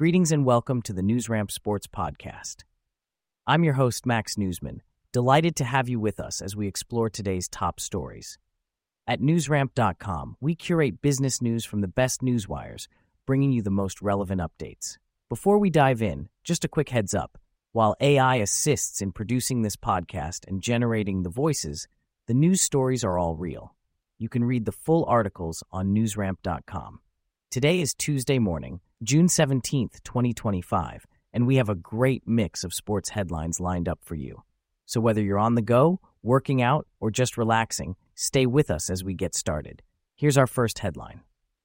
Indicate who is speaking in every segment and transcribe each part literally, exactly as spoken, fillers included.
Speaker 1: Greetings and welcome to the NewsRamp Sports Podcast. I'm your host, Max Newsman, delighted to have you with us as we explore today's top stories. At newsramp dot com, we curate business news from the best newswires, bringing you the most relevant updates. Before we dive in, just a quick heads up. While A I assists in producing this podcast and generating the voices, the news stories are all real. You can read the full articles on newsramp dot com. Today is Tuesday morning, June seventeenth, twenty twenty-five, and we have a great mix of sports headlines lined up for you. So whether you're on the go, working out, or just relaxing, stay with us as we get started. Here's our first headline.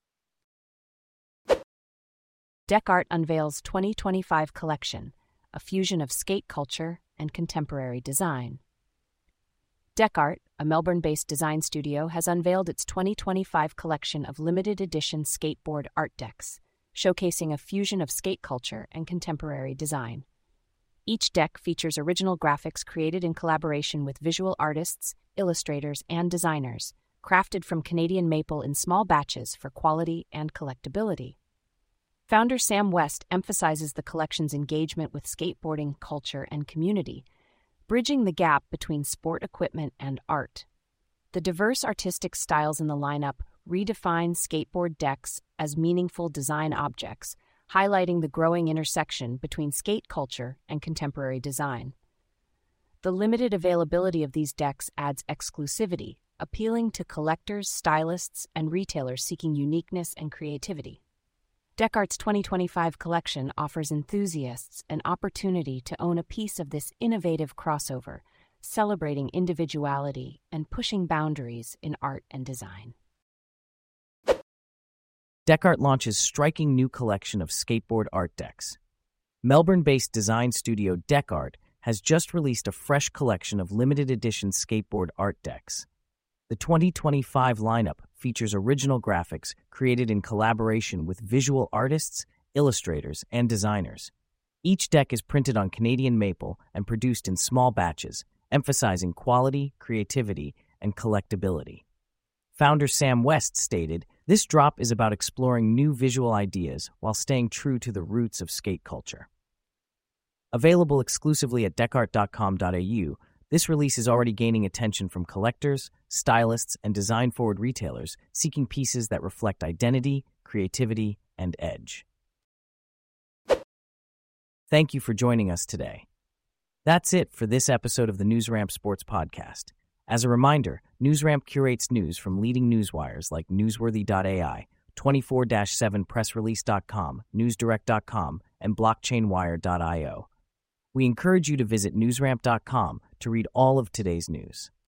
Speaker 2: DecArt unveils twenty twenty-five collection, a fusion of skate culture and contemporary design. DecArt, a Melbourne-based design studio, has unveiled its twenty twenty-five collection of limited-edition skateboard art decks, showcasing a fusion of skate culture and contemporary design. Each deck features original graphics created in collaboration with visual artists, illustrators, and designers, crafted from Canadian maple in small batches for quality and collectability. Founder Sam West emphasizes the collection's engagement with skateboarding culture and community, bridging the gap between sport equipment and art. The diverse artistic styles in the lineup redefine skateboard decks as meaningful design objects, highlighting the growing intersection between skate culture and contemporary design. The limited availability of these decks adds exclusivity, appealing to collectors, stylists, and retailers seeking uniqueness and creativity. DecArt's twenty twenty-five collection offers enthusiasts an opportunity to own a piece of this innovative crossover, celebrating individuality and pushing boundaries in art and design.
Speaker 1: DecArt launches striking new collection of skateboard art decks. Melbourne-based design studio DecArt has just released a fresh collection of limited-edition skateboard art decks. The twenty twenty-five lineup features original graphics created in collaboration with visual artists, illustrators, and designers. Each deck is printed on Canadian maple and produced in small batches, emphasizing quality, creativity, and collectability. Founder Sam West stated, "This drop is about exploring new visual ideas while staying true to the roots of skate culture." Available exclusively at decart dot com dot a u, this release is already gaining attention from collectors, stylists, and design-forward retailers seeking pieces that reflect identity, creativity, and edge. Thank you for joining us today. That's it for this episode of the NewsRamp Sports Podcast. As a reminder, NewsRamp curates news from leading newswires like newsworthy dot a i, twenty-four seven press release dot com, newsdirect dot com, and blockchain wire dot i o. We encourage you to visit newsramp dot com to read all of today's news.